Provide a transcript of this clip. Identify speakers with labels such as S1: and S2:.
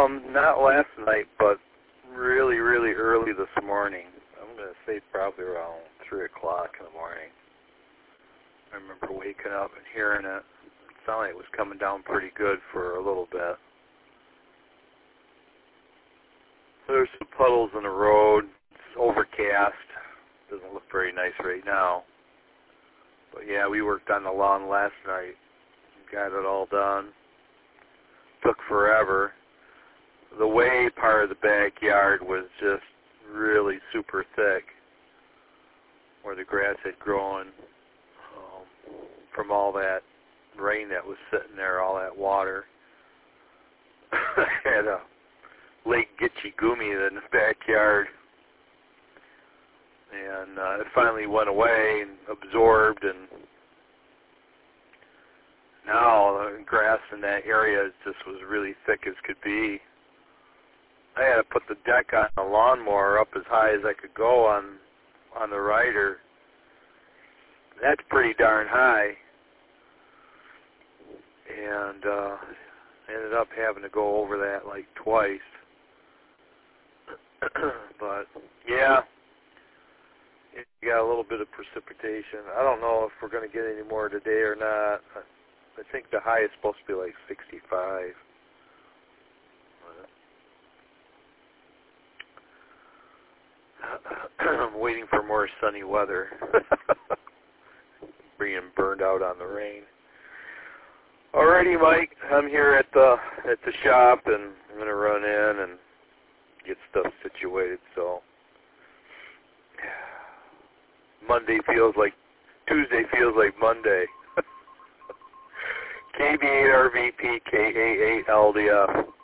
S1: Not last night, but really, really early this morning. I'm going to say probably around 3 o'clock in the morning. I remember waking up and hearing it. It sounded like it was coming down pretty good for a little bit. There's some puddles in the road. It's overcast. Doesn't look very nice right now. But yeah, we worked on the lawn last night. Got it all done. Took forever. The way part of the backyard was just really super thick, where the grass had grown from all that rain that was sitting there, all that water. I had a Lake Gitche Gumi in the backyard, and it finally went away and absorbed, and now the grass in that area just was really thick as could be. I had to put the deck on the lawnmower up as high as I could go on the rider. That's pretty darn high. And ended up having to go over that like twice. But yeah, it got a little bit of precipitation. I don't know if we're going to get any more today or not. I think the high is supposed to be like 65. I'm waiting for more sunny weather. Being burned out on the rain. Alrighty, Mike. I'm here at the shop, and I'm going to run in and get stuff situated. So Tuesday feels like Monday. KB8RVP, KA8LDF.